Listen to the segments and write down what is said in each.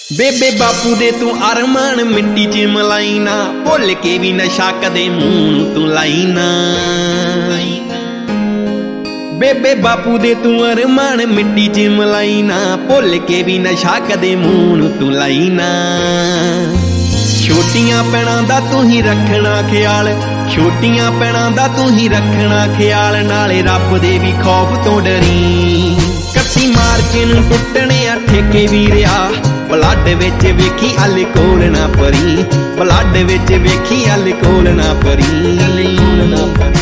ਬੇਬੇ ਬਾਪੂ ਦੇ ਤੂੰ ਅਰਮਾਨ ਮਿੱਟੀ 'ਚ ਮਲਾਈ ਨਾ, ਭੁੱਲ ਕੇ ਵੀ ਨਸ਼ਾ ਕਦੇ ਮੂੰਹ ਨੂੰ ਤੂੰ ਲਾਈ ਨਾ। ਬੇਬੇ ਬਾਪੂ ਦੇ ਤੂੰ ਅਰਮਾਨ ਮਿੱਟੀ 'ਚ ਮਲਾਈ ਨਾ, ਭੁੱਲ ਕੇ ਵੀ ਨਸ਼ਾ ਕਦੇ ਮੂੰਹ ਨੂੰ ਤੂੰ ਲਾਈ ਨਾ। ਛੋਟੀਆਂ ਭੈਣਾਂ ਦਾ ਤੂੰ ਹੀ ਰੱਖਣਾ ਖਿਆਲ, ਛੋਟੀਆਂ ਭੈਣਾਂ ਦਾ ਤੂੰ ਹੀ ਰੱਖਣਾ ਖਿਆਲ, ਨਾਲੇ ਰੱਬ ਦੇ ਵੀ ਖੌਫ ਤੋਂ ਡਰੀ। 31 ਮਾਰਚ ਨੂੰ ਟੁੱਟਣੇ ਆ ਠੇਕੇ ਵੀਰਿਆ, ਬਲੱਡ ਵਿੱਚ ਵੇਖੀ ਅਲਕੋਹਲ ਨਾ ਭਰੀ, ਬਲੱਡ ਵਿੱਚ ਵੇਖੀ ਅਲਕੋਹਲ ਨਾ ਭਰੀ, ਅਲਕੋਹਲ ਨਾ ਭਰੀ।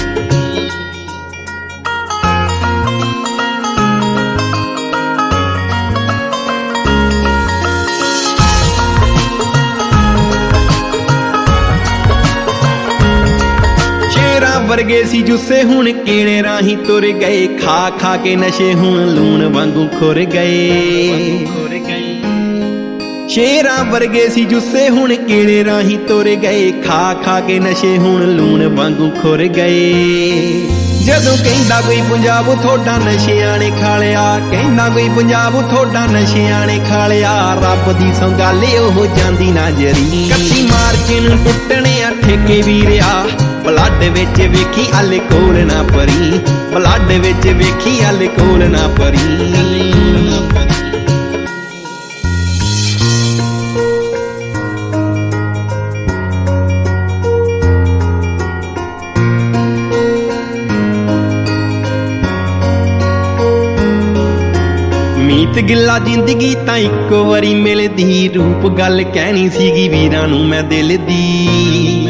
ਵਰਗੇ ਸੀ ਜੁੱਸੇ ਹੁਣ ਕਿਹੜੇ ਰਾਹੀਂ ਤੁਰ ਗਏ, ਖਾ ਖਾ ਕੇ ਨਸ਼ੇ ਹੁਣ ਲੂਣ ਵਾਂਗੂ ਖੁਰ ਗਏ। ਸ਼ੇਰਾਂ ਵਰਗੇ ਸੀ ਜੁੱਸੇ ਹੁਣ ਕਿਹੜੇ ਰਾਹੀਂ ਤੁਰ ਗਏ, ਖਾ ਖਾ ਕੇ ਨਸ਼ੇ ਹੁਣ ਲੂਣ ਵਾਂਗੂ ਖੁਰ ਗਏ। ਜਦੋਂ ਕਹਿੰਦਾ ਕੋਈ ਪੰਜਾਬ ਥੋੜਾ ਨਸ਼ਿਆਂ ਨੇ ਖਾ ਲਿਆ, ਕਹਿੰਦਾ ਕੋਈ ਪੰਜਾਬ ਥੋੜਾ ਨਸ਼ਿਆਂ ਨੇ ਖਾ ਲਿਆ, ਰੱਬ ਦੀ ਸੌਂ ਗੱਲ ਉਹ ਜਾਂਦੀ ਨਾ ਜਰੀ। 31 ਮਾਰਚ ਨੂੰ ਟੁੱਟਣੇ ਆ ਠੇਕੇ ਵੀਰਿਆ, ਬਲੱਡ ਵਿੱਚ ਵੇਖੀ ਅਲਕੋਹਲ ਨਾ ਭਰੀ, ਬਲੱਡ ਵਿੱਚ ਵੇਖੀ ਅਲਕੋਹਲ ਨਾ ਭਰੀ, ਅਲਕੋਹਲ ਨਾ ਭਰੀ। ਮੀਤ ਗਿੱਲਾ ਜ਼ਿੰਦਗੀ ਤਾਂ ਇੱਕੋ ਵਾਰੀ ਮਿਲਦੀ, ਰੂਪ ਗੱਲ ਕਹਿਣੀ ਸੀਗੀ ਵੀਰਾਂ ਨੂੰ ਮੈਂ ਦਿਲ ਦੀ।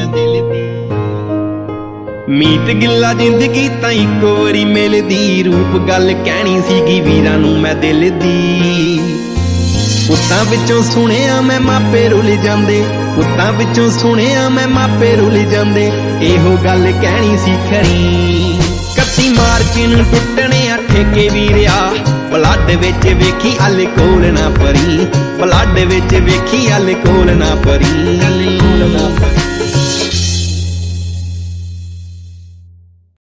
ਮੀਤ ਗਿੱਲਾ ਜ਼ਿੰਦਗੀ ਤਾਂ ਇੱਕੋ ਵਾਰੀ ਮਿਲਦੀ, ਰੂਪ ਗੱਲ ਕਹਿਣੀ ਸੀਗੀ ਵੀਰਾਂ ਨੂੰ ਮੈਂ ਦਿਲ ਦੀ। ਪੁੱਤਾਂ ਵਿੱਚੋਂ ਸੁਣਿਆ ਮੈਂ ਮਾਪੇ ਰੁੱਲ ਜਾਂਦੇ, ਪੁੱਤਾਂ ਵਿੱਚੋਂ ਸੁਣਿਆ ਮੈਂ ਮਾਪੇ ਰੁੱਲ ਜਾਂਦੇ, ਇਹੋ ਗੱਲ ਕਹਿਣੀ ਸੀ ਖਰੀ। 31 ਮਾਰਚ ਨੂੰ ਟੁੱਟਣੇ ਆ ਠੇਕੇ ਵੀਰਿਆ, ਬਲੱਡ ਵਿੱਚ ਵੇਖੀ ਅਲਕੋਹਲ ਨਾ ਭਰੀ, ਬਲੱਡ ਵਿੱਚ ਵੇਖੀ ਅਲਕੋਹਲ ਨਾ ਭਰੀ, ਅਲਕੋਹਲ ਨਾ ਭਰੀ।